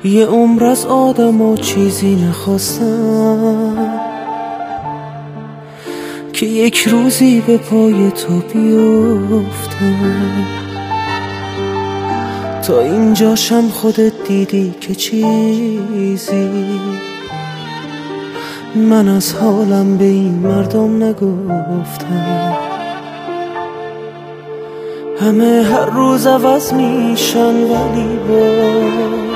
یه عمر از آدم و چیزی نخواستم که یک روزی به پای تو بیفتم. تا اینجاشم خودت دیدی که چیزی من از حالم به این مردم نگفتم. همه هر روز عوض میشن ولی باز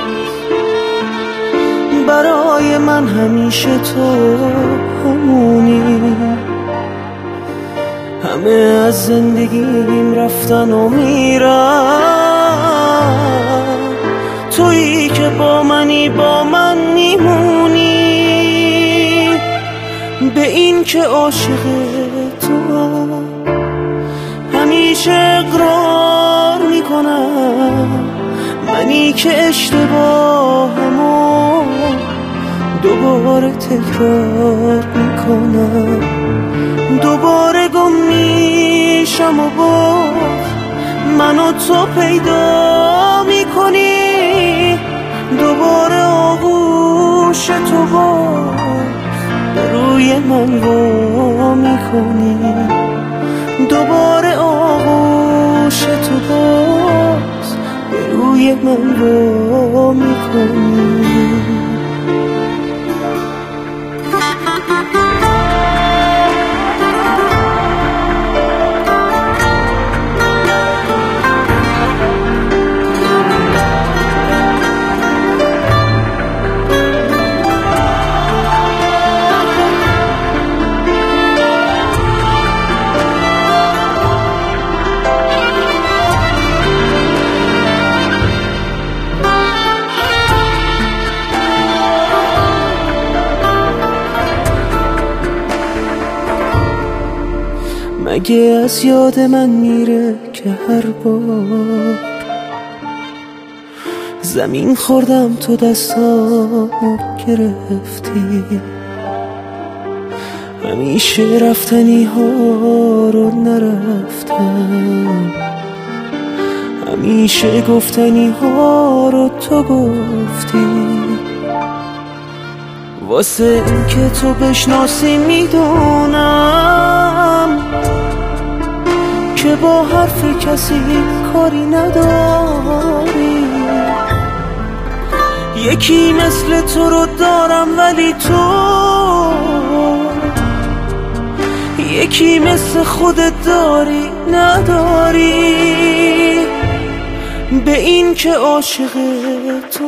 برای من همیشه تو همونی. همه از زندگیم رفتن و میرن، تویی که با منی با من میمونی. به این که عاشق تو همیشه اقرار میکنم، منی که اشتباهمو دوباره تکرار میکنم. دوباره گم میشم و باز منو تو پیدا میکنی. دوباره آغوش تو باز به روی من وا میکنی. دوباره آغوش تو باز به روی من وا میکنی. مگه از یاد من میره که هر بار زمین خوردم تو دستامو گرفتی؟ همیشه رفتنی ها رو نرفتم، همیشه گفتنی ها رو تو گفتی. واسه این که تو بشناسی میدونم که با حرف کسی کاری نداری. یکی مثل تو رو دارم ولی تو یکی مثل خودت داری نداری. به این که عاشق تو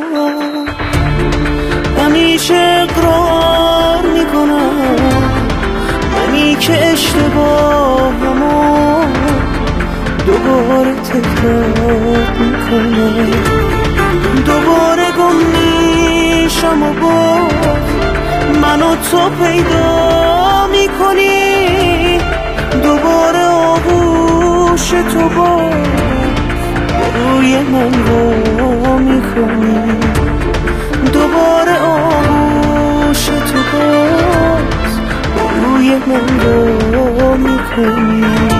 همیشه اقرار میکنم، منی که اشتباهمو دوباره تکرار میکنم. دوباره گم میشم و باز منو تو پیدا میکنی. دوباره آغوش تو باز به روی من وا میکنی. دوباره آغوش تو باز به روی من وا میکنی.